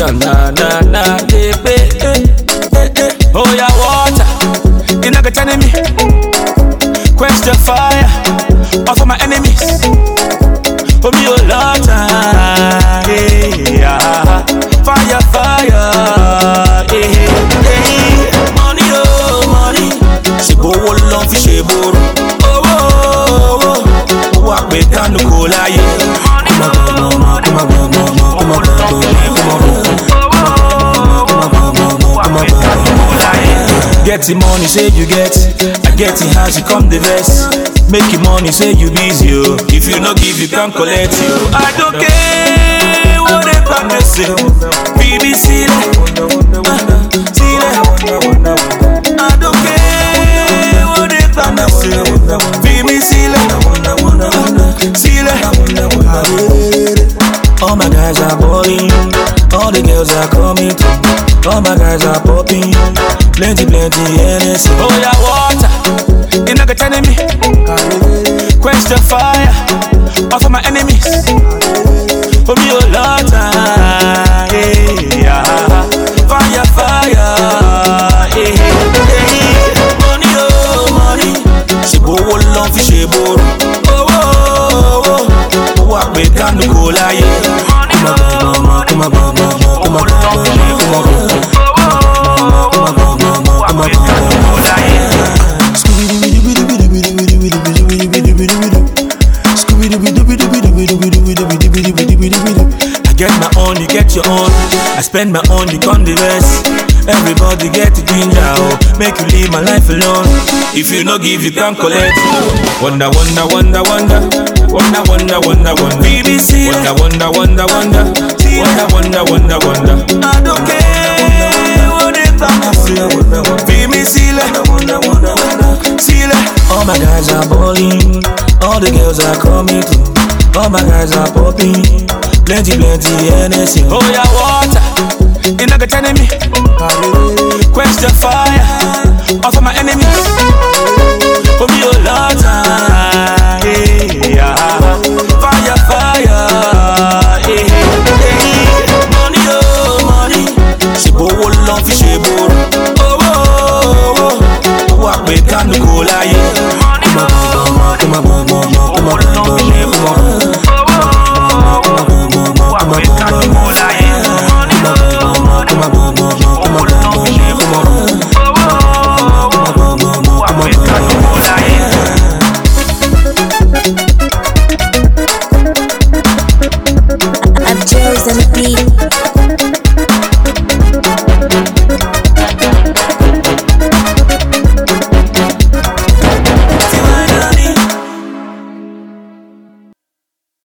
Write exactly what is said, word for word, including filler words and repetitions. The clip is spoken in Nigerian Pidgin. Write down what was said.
Shana na na baby. Oh yeah, water. You not gonna me. Quench the fire off of my enemies. For me, oh Lord, yeah. Fire, fire, yeah. Money, oh money. She go along for she boro. Oh oh oh. Walk me down the cola, yeah. Come on, come on, come on, come on, come on, come on, get the money, say you get. I get the house, you come the vest. Make your money, say you busy, oh. If you not give, you can't collect you. I don't care what they come to say. B B C, uh, see that. I don't care what they come to say. B B C, uh, see that. All my guys are balling, all the girls are coming through. All my guys are popping, plenty, plenty N S. Oh yeah, water, you not gonna me. Quench the fire off of my enemies. For me, oh Lord, yeah. Fire, fire, yeah. Money, oh money. She go along for she boro. Oh oh oh. Walk me down the cola, yeah. Come on, come on, come on, come on, come on, come on, come on, come I get my own, you get your own. I spend my own, you come the rest. Everybody get the ginger, oh. Make you leave my life alone. If you no give, you can't collect. Wonder, wonder, wonder, wonder. Wonder, wonder, wonder, wonder. B B C. Wonder, wonder, wonder, wonder. Wonder, wonder, wonder, wonder. I don't care what they come to say. B B C. See that. All my guys are balling. All the girls are coming through. All my guys are popping. Plenty, plenty N S. Oh yeah, water. You not gonna me. Quench the fire off of my enemies. For me, oh Lord, yeah. Fire, fire, yeah. Money, oh money. She go along for she boro. Oh oh oh. Walk me down the cola, yeah. Come on, come on, come on, come on, come on, come on, come on. I'm Joe's on the beat.